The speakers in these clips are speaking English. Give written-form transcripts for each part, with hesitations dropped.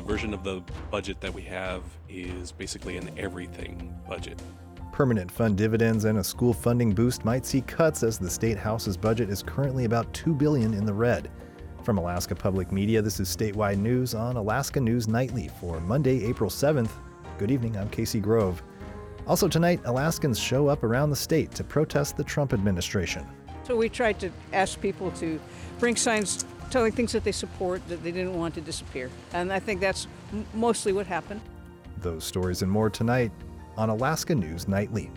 version of the budget that we have is basically an everything budget. Permanent fund dividends and a school funding boost might see cuts as the state house's budget is currently about $2 billion in the red. From Alaska Public Media, this is Statewide News on Alaska News Nightly for Monday, April 7th. Good evening, I'm Casey Grove. Also tonight, Alaskans show up around the state to protest the Trump administration. So we tried to ask people to bring signs telling things that they support, that they didn't want to disappear. And I think that's mostly what happened. Those stories and more tonight on Alaska News Nightly.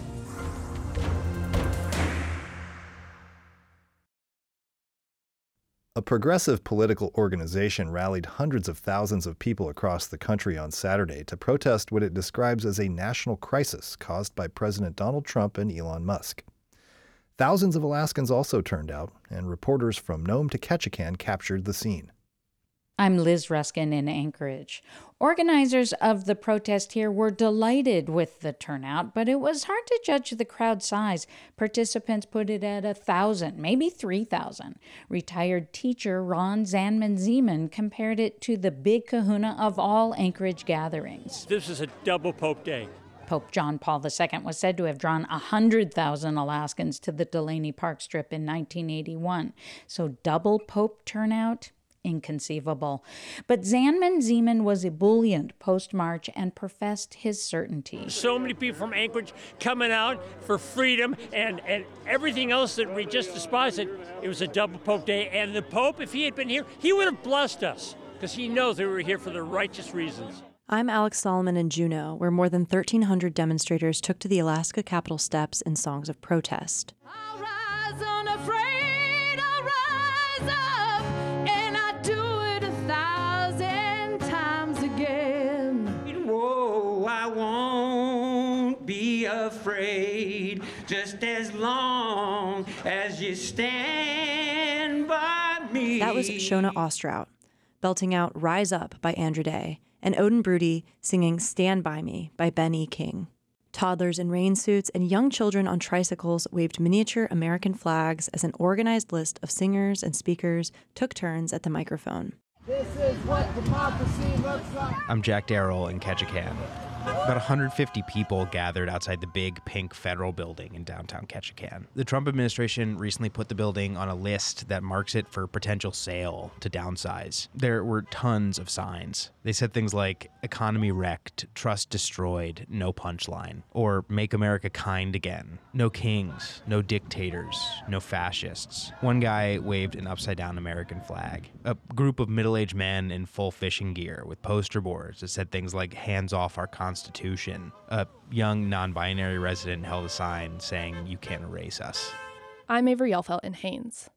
A progressive political organization rallied hundreds of thousands of people across the country on Saturday to protest what it describes as a national crisis caused by President Donald Trump and Elon Musk. Thousands of Alaskans also turned out, and reporters from Nome to Ketchikan captured the scene. I'm Liz Ruskin in Anchorage. Organizers of the protest here were delighted with the turnout, but it was hard to judge the crowd size. Participants put it at 1,000, maybe 3,000. Retired teacher Ron Zanman-Zeman compared it to the big kahuna of all Anchorage gatherings. This is a double Pope Day. Pope John Paul II was said to have drawn 100,000 Alaskans to the Delaney Park Strip in 1981. So double Pope turnout? Inconceivable. But Zanman-Zeman was ebullient post-march and professed his certainty. So many people from Anchorage coming out for freedom and everything else that we just despised. It was a double Pope Day. And the Pope, if he had been here, he would have blessed us because he knows that we were here for the righteous reasons. I'm Alex Solomon in Juneau, where more than 1,300 demonstrators took to the Alaska Capitol steps in songs of protest. I'll rise unafraid, I'll rise up, and I do it 1,000 times again. Whoa, I won't be afraid, just as long as you stand by me. That was Shona Ostrout, belting out Rise Up by Andra Day, and Odin Broody singing Stand By Me by Ben E. King. Toddlers in rain suits and young children on tricycles waved miniature American flags as an organized list of singers and speakers took turns at the microphone. This is what democracy looks like. I'm Jack Darrell in Ketchikan. About 150 people gathered outside the big pink federal building in downtown Ketchikan. The Trump administration recently put the building on a list that marks it for potential sale to downsize. There were tons of signs. They said things like, economy wrecked, trust destroyed, no punchline. Or make America kind again. No kings, no dictators, no fascists. One guy waved an upside-down American flag. A group of middle-aged men in full fishing gear with poster boards that said things like, hands off our Constitution. A young non-binary resident held a sign saying, you can't erase us. I'm Avery Yelfelt in Haines.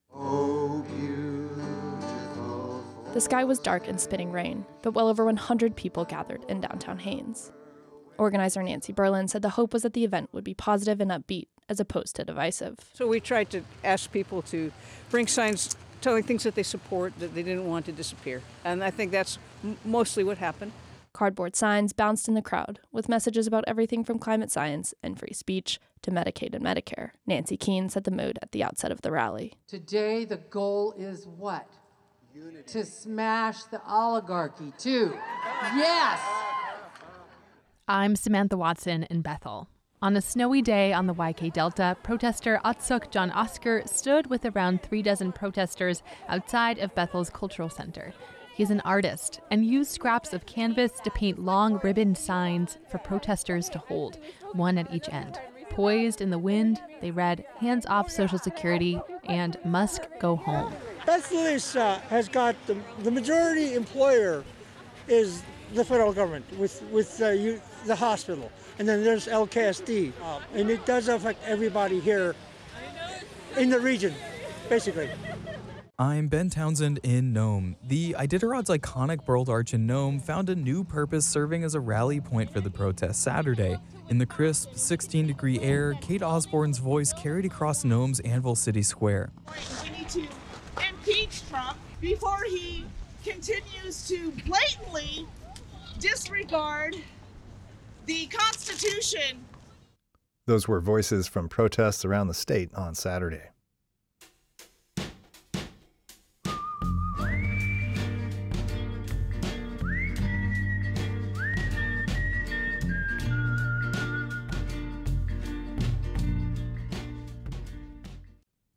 The sky was dark and spitting rain, but well over 100 people gathered in downtown Haines. Organizer Nancy Berlin said the hope was that the event would be positive and upbeat, as opposed to divisive. So we tried to ask people to bring signs telling things that they support, that they didn't want to disappear. And I think that's mostly what happened. Cardboard signs bounced in the crowd, with messages about everything from climate science and free speech to Medicaid and Medicare. Nancy Keene set the mood at the outset of the rally. Today, the goal is what? Unity. To smash the oligarchy, too. Yes! I'm Samantha Watson in Bethel. On a snowy day on the YK Delta, protester Atsuk John Oscar stood with around 36 protesters outside of Bethel's Cultural Center. He's an artist and used scraps of canvas to paint long ribbon signs for protesters to hold, one at each end. Poised in the wind, they read, "Hands off Social Security" and "Musk go home." Bethel has got the majority employer is the federal government with the hospital. And then there's LKSD. And it does affect everybody here in the region, basically. I'm Ben Townsend in Nome. The Iditarod's iconic Burled Arch in Nome found a new purpose serving as a rally point for the protest Saturday. In the crisp, 16-degree air, Kate Osborne's voice carried across Nome's Anvil City Square. We need to impeach Trump before he continues to blatantly disregard the Constitution. Those were voices from protests around the state on Saturday.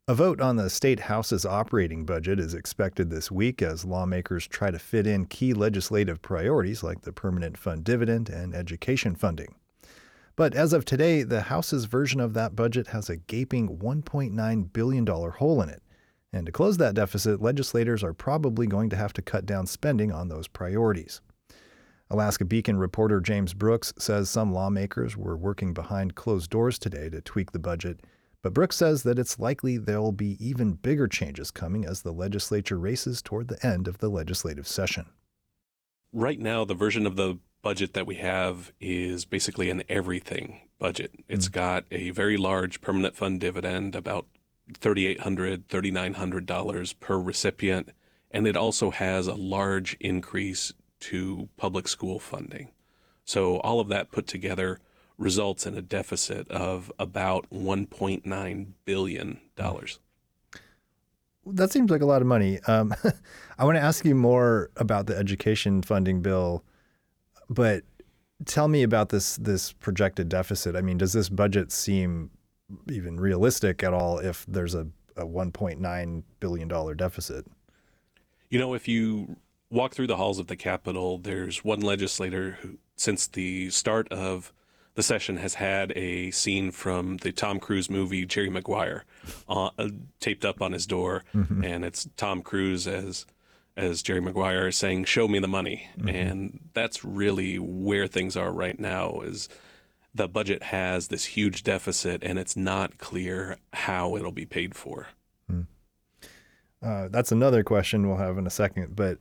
A vote on the state house's operating budget is expected this week as lawmakers try to fit in key legislative priorities like the permanent fund dividend and education funding. But as of today, the House's version of that budget has a gaping $1.9 billion hole in it. And to close that deficit, legislators are probably going to have to cut down spending on those priorities. Alaska Beacon reporter James Brooks says some lawmakers were working behind closed doors today to tweak the budget. But Brooks says that it's likely there'll be even bigger changes coming as the legislature races toward the end of the legislative session. Right now, the version of the budget that we have is basically an everything budget. It's got a very large permanent fund dividend, about $3,800, $3,900 per recipient, and it also has a large increase to public school funding. So all of that put together results in a deficit of about $1.9 billion. That seems like a lot of money. I want to ask you more about the education funding bill, but tell me about this projected deficit. I mean, does this budget seem even realistic at all if there's a $1.9 billion deficit? You know, if you walk through the halls of the Capitol, there's one legislator who, since the start of the session, has had a scene from the Tom Cruise movie Jerry Maguire taped up on his door, and it's Tom Cruise as Jerry Maguire saying, "Show me the money." And that's really where things are right now. Is the budget has this huge deficit, and it's not clear how it'll be paid for. That's another question we'll have in a second. But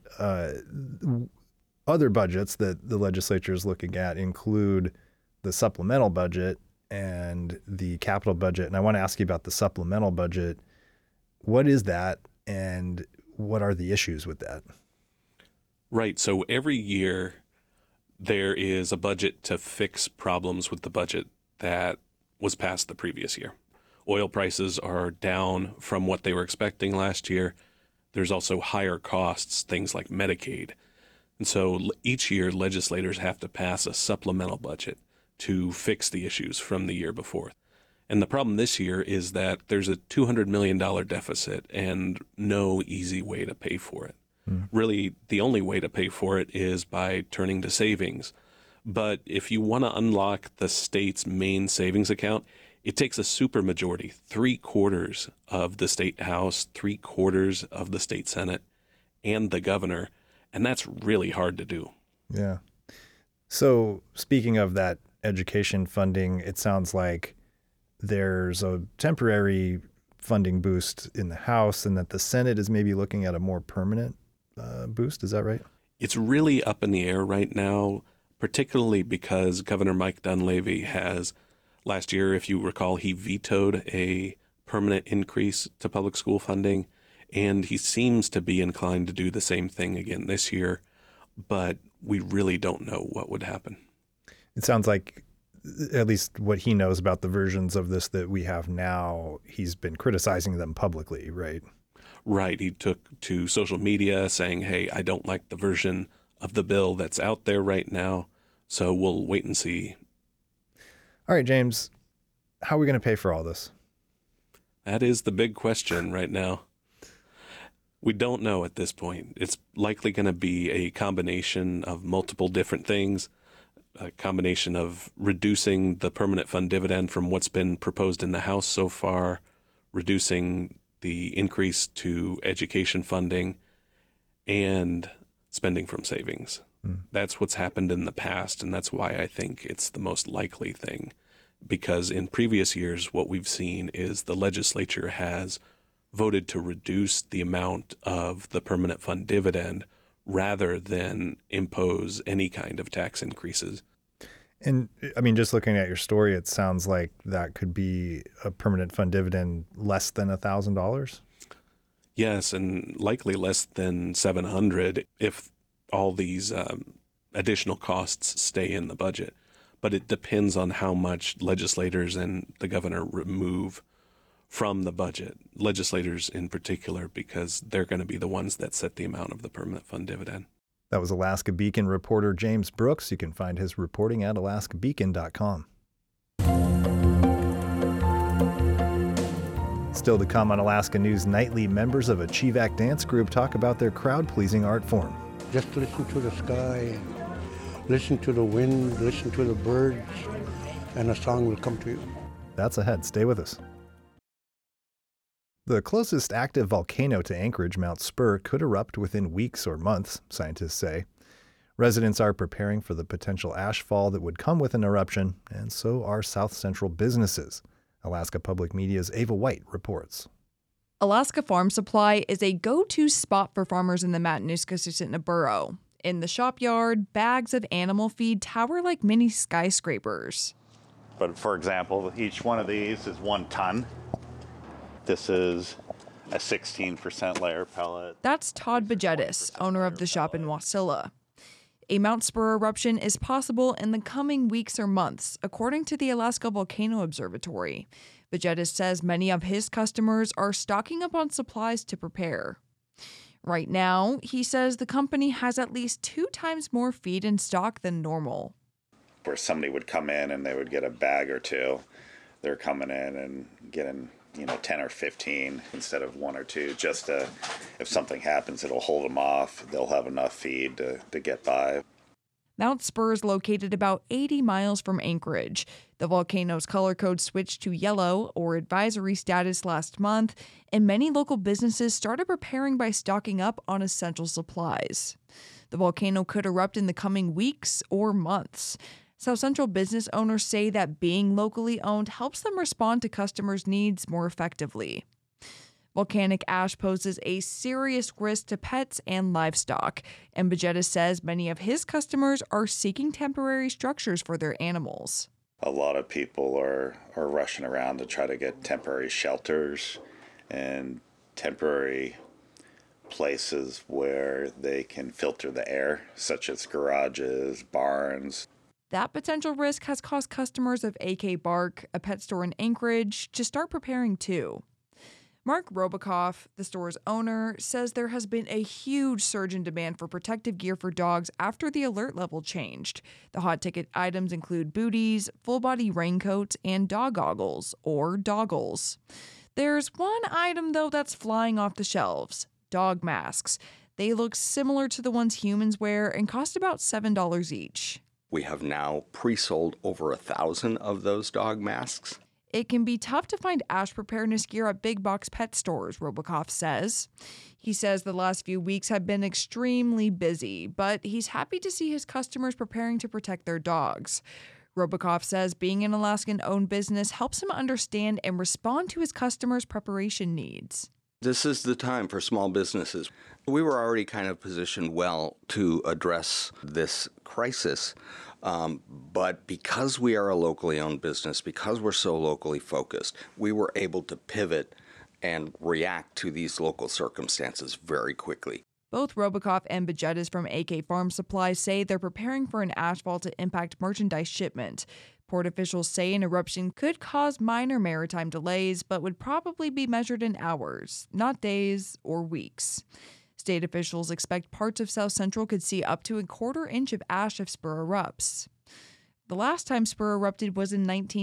other budgets that the legislature is looking at include the supplemental budget and the capital budget. And I want to ask you about the supplemental budget. What is that, and what are the issues with that? Right. So every year there is a budget to fix problems with the budget that was passed the previous year. Oil prices are down from what they were expecting last year. There's also higher costs, things like Medicaid. And so each year legislators have to pass a supplemental budget to fix the issues from the year before. And the problem this year is that there's a $200 million deficit and no easy way to pay for it. Really, the only way to pay for it is by turning to savings. But if you want to unlock the state's main savings account, it takes a supermajority, 3/4 of the state House, 3/4 of the state Senate, and the governor. And that's really hard to do. Yeah. So speaking of that education funding, it sounds like there's a temporary funding boost in the House and that the Senate is maybe looking at a more permanent boost. Is that right? It's really up in the air right now, particularly because Governor Mike Dunleavy has, last year, if you recall, he vetoed a permanent increase to public school funding, and he seems to be inclined to do the same thing again this year, but we really don't know what would happen. It sounds like, at least what he knows about the versions of this that we have now, he's been criticizing them publicly, right? Right. He took to social media saying, "Hey, I don't like the version of the bill that's out there right now, so we'll wait and see." All right, James, how are we going to pay for all this? That is the big question right now. We don't know at this point. It's likely going to be a combination of multiple different things, a combination of reducing the permanent fund dividend from what's been proposed in the House so far, reducing the increase to education funding, and spending from savings. That's what's happened in the past, and that's why I think it's the most likely thing. Because in previous years, what we've seen is the legislature has voted to reduce the amount of the permanent fund dividend rather than impose any kind of tax increases. And I mean, just looking at your story, it sounds like that could be a permanent fund dividend less than $1,000. Yes, and likely less than $700 if all these additional costs stay in the budget. But it depends on how much legislators and the governor remove from the budget. Legislators in particular, because they're going to be the ones that set the amount of the permanent fund dividend. That was Alaska Beacon reporter James Brooks. You can find his reporting at alaskabeacon.com. Still to come on Alaska News Nightly, members of a Chivak dance group talk about their crowd-pleasing art form. Just listen to the sky, listen to the wind, listen to the birds, and a song will come to you. That's ahead. Stay with us. The closest active volcano to Anchorage, Mount Spur, could erupt within weeks or months, scientists say. Residents are preparing for the potential ash fall that would come with an eruption, and so are South Central businesses. Alaska Public Media's Ava White reports. Alaska Farm Supply is a go-to spot for farmers in the Matanuska-Susitna borough. In the shop yard, bags of animal feed tower like mini skyscrapers. But for example, each one of these is 1 ton. This is a 16% layer pellet. That's Todd Bajetis, owner of the shop in Wasilla. A Mount Spur eruption is possible in the coming weeks or months, according to the Alaska Volcano Observatory. Bajetis says many of his customers are stocking up on supplies to prepare. Right now, he says the company has at least 2 times more feed in stock than normal. Where somebody would come in and they would get a bag or 2, they're coming in and getting 10 or 15 instead of 1 or 2, just to, if something happens, it'll hold them off. They'll have enough feed to get by. Mount Spur is located about 80 miles from Anchorage. The volcano's color code switched to yellow, or advisory status, last month, and many local businesses started preparing by stocking up on essential supplies. The volcano could erupt in the coming weeks or months. South Central business owners say that being locally owned helps them respond to customers' needs more effectively. Volcanic ash poses a serious risk to pets and livestock, and Bajetis says many of his customers are seeking temporary structures for their animals. A lot of people are rushing around to try to get temporary shelters and temporary places where they can filter the air, such as garages, barns. That potential risk has caused customers of AK Bark, a pet store in Anchorage, to start preparing too. Mark Robakoff, the store's owner, says there has been a huge surge in demand for protective gear for dogs after the alert level changed. The hot ticket items include booties, full-body raincoats, and dog goggles, or doggles. There's one item, though, that's flying off the shelves: dog masks. They look similar to the ones humans wear and cost about $7 each. We have now pre-sold over 1,000 of those dog masks. It can be tough to find ash preparedness gear at big box pet stores, Robakoff says. He says the last few weeks have been extremely busy, but he's happy to see his customers preparing to protect their dogs. Robakoff says being an Alaskan-owned business helps him understand and respond to his customers' preparation needs. This is the time for small businesses. We were already kind of positioned well to address this crisis, but because we are a locally owned business, because we're so locally focused, we were able to pivot and react to these local circumstances very quickly. Both Robakoff and Bajetis from AK Farm Supply say they're preparing for an ash fall to impact merchandise shipment. Port officials say an eruption could cause minor maritime delays, but would probably be measured in hours, not days or weeks. State officials expect parts of South Central could see up to a 1/4 inch of ash if Spur erupts. The last time Spur erupted was in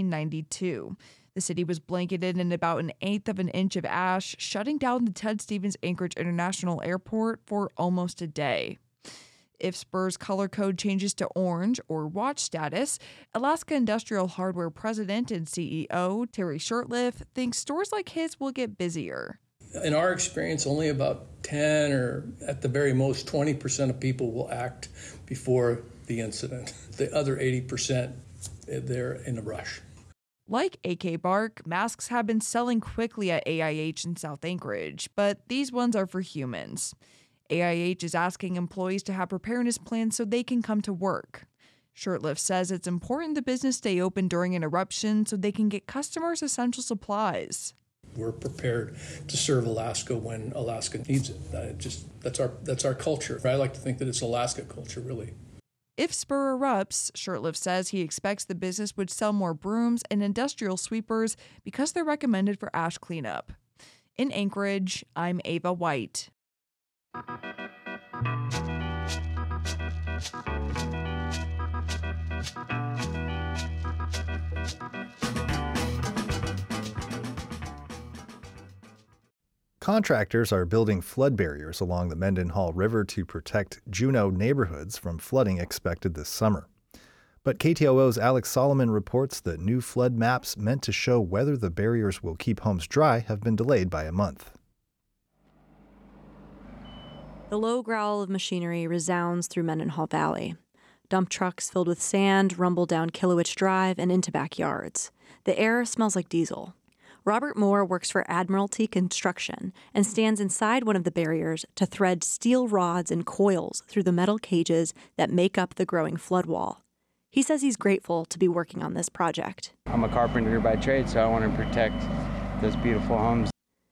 1992. The city was blanketed in about 1/8 of an inch of ash, shutting down the Ted Stevens Anchorage International Airport for almost a day. If Spur's color code changes to orange or watch status, Alaska Industrial Hardware President and CEO Terry Shurtleff thinks stores like his will get busier. In our experience, only about 10 or at the very most 20% of people will act before the incident. The other 80%, they're in a rush. Like AK Bark, masks have been selling quickly at AIH in South Anchorage, but these ones are for humans. AIH is asking employees to have preparedness plans so they can come to work. Shurtleff says it's important the business stay open during an eruption so they can get customers essential supplies. We're prepared to serve Alaska when Alaska needs it. That's our culture. I like to think that it's Alaska culture, really. If Spur erupts, Shurtleff says he expects the business would sell more brooms and industrial sweepers because they're recommended for ash cleanup. In Anchorage, I'm Ava White. Contractors are building flood barriers along the Mendenhall River to protect Juneau neighborhoods from flooding expected this summer. But KTOO's Alex Solomon reports that new flood maps meant to show whether the barriers will keep homes dry have been delayed by a month. The low growl of machinery resounds through Mendenhall Valley. Dump trucks filled with sand rumble down Killowitz Drive and into backyards. The air smells like diesel. Robert Moore works for Admiralty Construction and stands inside one of the barriers to thread steel rods and coils through the metal cages that make up the growing flood wall. He says he's grateful to be working on this project. I'm a carpenter by trade, so I want to protect those beautiful homes.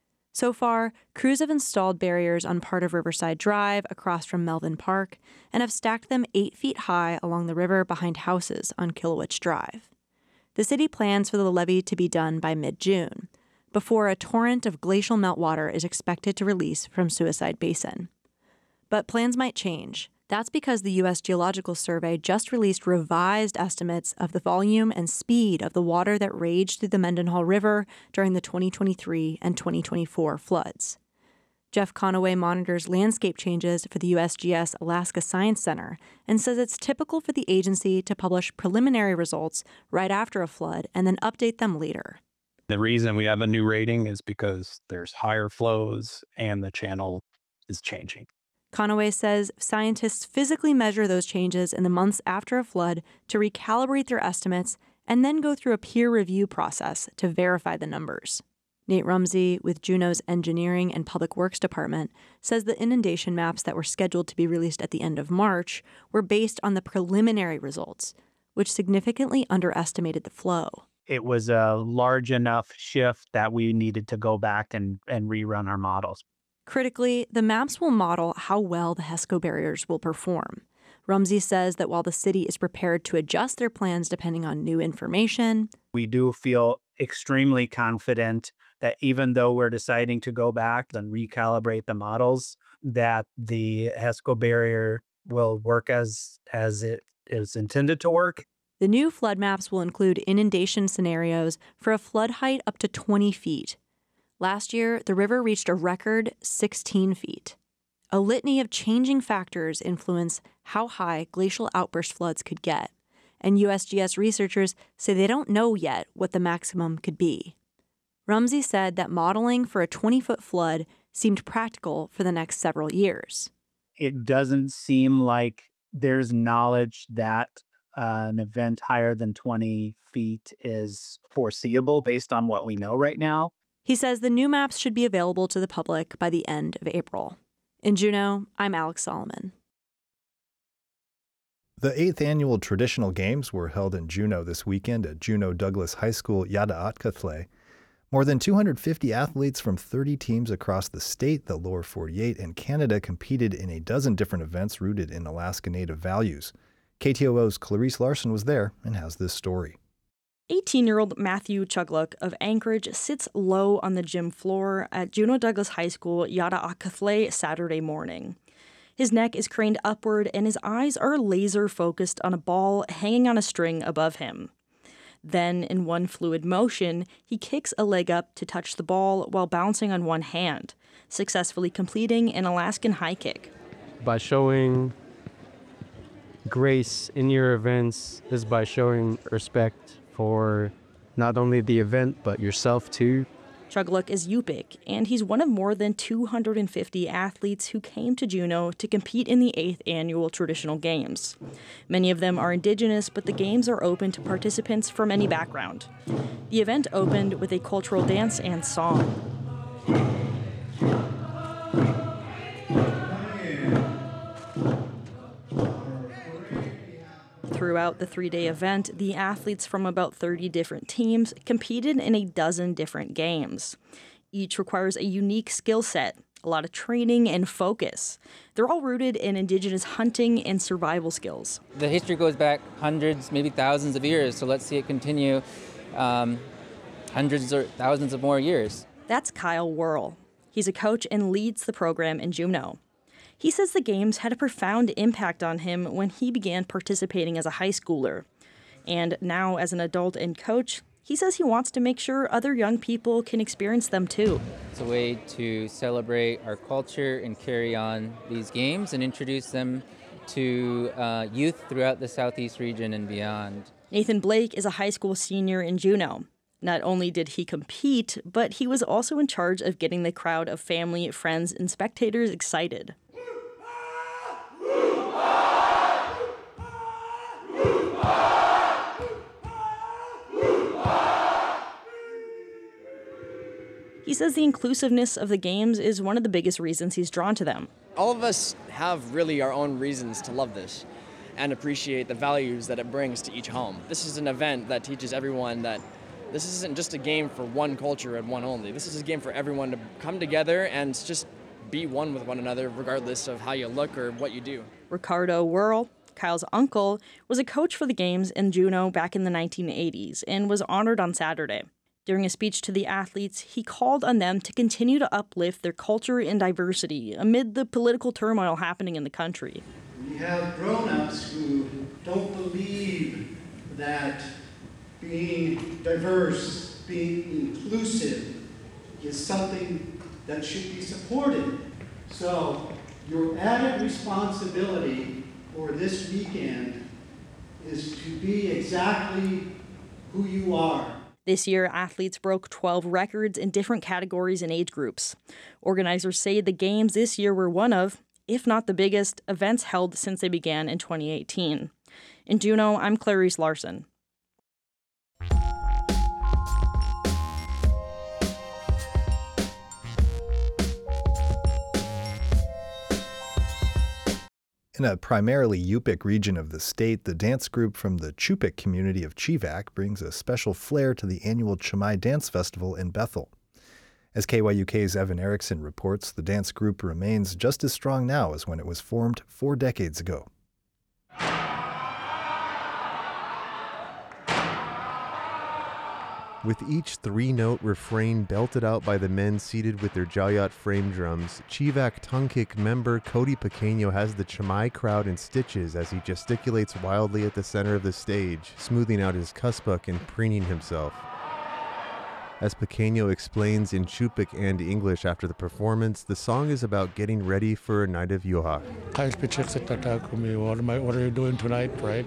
So far, crews have installed barriers on part of Riverside Drive across from Melvin Park and have stacked them 8 feet high along the river behind houses on Killowitz Drive. The city plans for the levee to be done by mid-June, before a torrent of glacial meltwater is expected to release from Suicide Basin. But plans might change. That's because the U.S. Geological Survey just released revised estimates of the volume and speed of the water that raged through the Mendenhall River during the 2023 and 2024 floods. Jeff Conaway monitors landscape changes for the USGS Alaska Science Center and says it's typical for the agency to publish preliminary results right after a flood and then update them later. The reason we have a new rating is because there's higher flows and the channel is changing. Conaway says scientists physically measure those changes in the months after a flood to recalibrate their estimates and then go through a peer review process to verify the numbers. Nate Rumsey with Juneau's Engineering and Public Works Department says the inundation maps that were scheduled to be released at the end of March were based on the preliminary results, which significantly underestimated the flow. It was a large enough shift that we needed to go back and rerun our models. Critically, the maps will model how well the HESCO barriers will perform. Rumsey says that while the city is prepared to adjust their plans depending on new information, we do feel extremely confident that even though we're deciding to go back and recalibrate the models, that the HESCO barrier will work as it is intended to work. The new flood maps will include inundation scenarios for a flood height up to 20 feet. Last year, the river reached a record 16 feet. A litany of changing factors influence how high glacial outburst floods could get, and USGS researchers say they don't know yet what the maximum could be. Rumsey said that modeling for a 20-foot flood seemed practical for the next several years. It doesn't seem like there's knowledge that an event higher than 20 feet is foreseeable based on what we know right now. He says the new maps should be available to the public by the end of April. In Juneau, I'm Alex Solomon. The 8th annual traditional games were held in Juneau this weekend at Juneau Douglas High School Yada'atkathle. More than 250 athletes from 30 teams across the state, the lower 48, and Canada competed in a dozen different events rooted in Alaska Native values. KTOO's Clarice Larson was there and has this story. 18-year-old Matthew Chugluk of Anchorage sits low on the gym floor at Juneau Douglas High School Yada'atkathle Saturday morning. His neck is craned upward and his eyes are laser focused on a ball hanging on a string above him. Then, in one fluid motion, he kicks a leg up to touch the ball while bouncing on one hand, successfully completing an Alaskan high kick. By showing grace in your events is by showing respect for not only the event, but yourself too. Chugluk is Yupik, and he's one of more than 250 athletes who came to Juneau to compete in the 8th annual traditional games. Many of them are Indigenous, but the games are open to participants from any background. The event opened with a cultural dance and song. Throughout the 3-day event, the athletes from about 30 different teams competed in a dozen different games. Each requires a unique skill set, a lot of training and focus. They're all rooted in Indigenous hunting and survival skills. The history goes back hundreds, maybe thousands of years, so let's see it continue hundreds or thousands of more years. That's Kyle Whirl. He's a coach and leads the program in Juneau. He says the games had a profound impact on him when he began participating as a high schooler. And now, as an adult and coach, he says he wants to make sure other young people can experience them too. It's a way to celebrate our culture and carry on these games and introduce them to youth throughout the Southeast region and beyond. Nathan Blake is a high school senior in Juneau. Not only did he compete, but he was also in charge of getting the crowd of family, friends, and spectators excited. He says the inclusiveness of the games is one of the biggest reasons he's drawn to them. All of us have really our own reasons to love this and appreciate the values that it brings to each home. This is an event that teaches everyone that this isn't just a game for one culture and one only. This is a game for everyone to come together and just be one with one another, regardless of how you look or what you do. Ricardo Wuerl, Kyle's uncle, was a coach for the games in Juneau back in the 1980s and was honored on Saturday. During a speech to the athletes, he called on them to continue to uplift their culture and diversity amid the political turmoil happening in the country. We have grown-ups who don't believe that being diverse, being inclusive is something that should be supported. So your added responsibility for this weekend is to be exactly who you are. This year, athletes broke 12 records in different categories and age groups. Organizers say the games this year were one of, if not the biggest, events held since they began in 2018. In Juneau, I'm Clarice Larson. In a primarily Yupik region of the state, the dance group from the Chupik community of Chivak brings a special flair to the annual Chamai Dance Festival in Bethel. As KYUK's Evan Erickson reports, the dance group remains just as strong now as when it was formed 4 decades ago. With each 3-note refrain belted out by the men seated with their Jayat frame drums, Chivak Tungkik member Cody Pequeño has the Chamai crowd in stitches as he gesticulates wildly at the center of the stage, smoothing out his kuspuk and preening himself. As Pequeño explains in Chupik and English after the performance, the song is about getting ready for a night of Yohak. What are you doing tonight, right?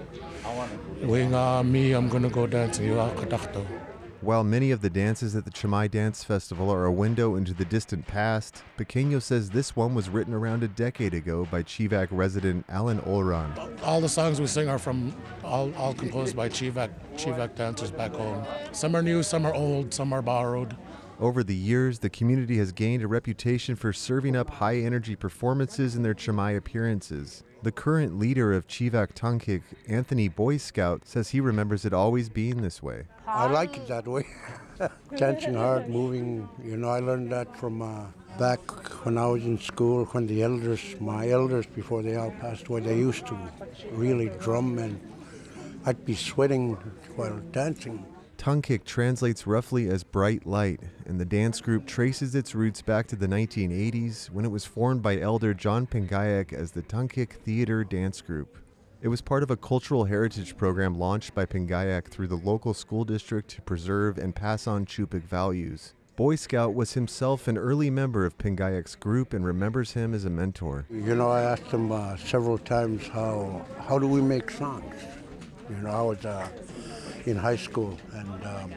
I'm going to go dance in Yohak. While many of the dances at the Chamai Dance Festival are a window into the distant past, Pequeño says this one was written around a decade ago by Chivak resident Alan Olran. All the songs we sing are from all composed by Chivak dancers back home. Some are new, some are old, some are borrowed. Over the years, the community has gained a reputation for serving up high-energy performances in their Chamai appearances. The current leader of Chivak Tungkik, Anthony Boy Scout, says he remembers it always being this way. I like it that way. Dancing hard, moving. I learned that from back when I was in school, when my elders, before they all passed away, they used to really drum, and I'd be sweating while dancing. Tungkik translates roughly as bright light, and the dance group traces its roots back to the 1980s when it was formed by elder John Pingayak as the Tungkik Theater Dance Group. It was part of a cultural heritage program launched by Pingayak through the local school district to preserve and pass on Chupik values. Boy Scout was himself an early member of Pingayak's group and remembers him as a mentor. I asked him several times how do we make songs? I was in high school, and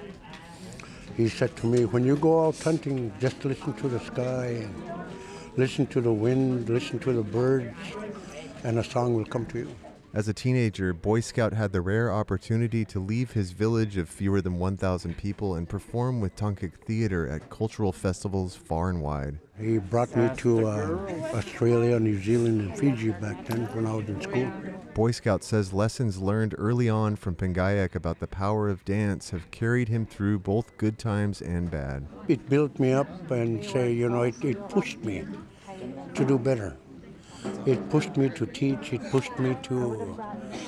he said to me, when you go out hunting, just listen to the sky and listen to the wind, listen to the birds, and a song will come to you. As a teenager, Boy Scout had the rare opportunity to leave his village of fewer than 1,000 people and perform with Tungkik Theater at cultural festivals far and wide. He brought me to Australia, New Zealand, and Fiji back then when I was in school. Boy Scout says lessons learned early on from Pingayak about the power of dance have carried him through both good times and bad. It built me up and it pushed me to do better. It pushed me to teach, it pushed me to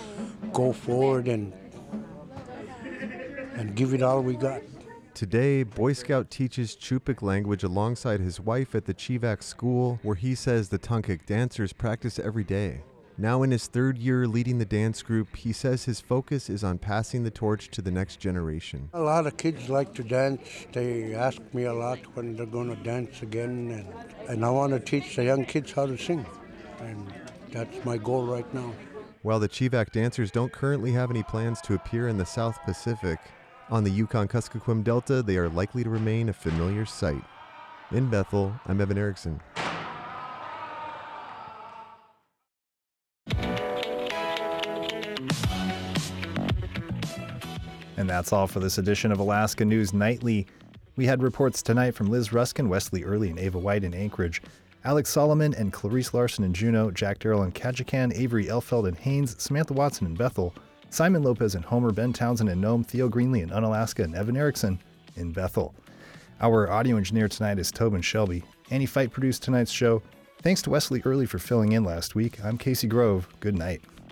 go forward and give it all we got. Today, Boy Scout teaches Chupik language alongside his wife at the Chivak school, where he says the Tungkik dancers practice every day. Now in his third year leading the dance group, he says his focus is on passing the torch to the next generation. A lot of kids like to dance. They ask me a lot when they're going to dance again, and I want to teach the young kids how to sing, and that's my goal right now. While the Chivac dancers don't currently have any plans to appear in the South Pacific, on the Yukon-Kuskokwim Delta, they are likely to remain a familiar sight. In Bethel, I'm Evan Erickson. And that's all for this edition of Alaska News Nightly. We had reports tonight from Liz Ruskin, Wesley Early, and Ava White in Anchorage, Alex Solomon and Clarice Larson in Juneau, Jack Darrell in Ketchikan, Avery Elfeld in Haines, Samantha Watson in Bethel, Simon Lopez in Homer, Ben Townsend in Nome, Theo Greenlee in Unalaska, and Evan Erickson in Bethel. Our audio engineer tonight is Tobin Shelby. Annie Fight produced tonight's show. Thanks to Wesley Early for filling in last week. I'm Casey Grove. Good night.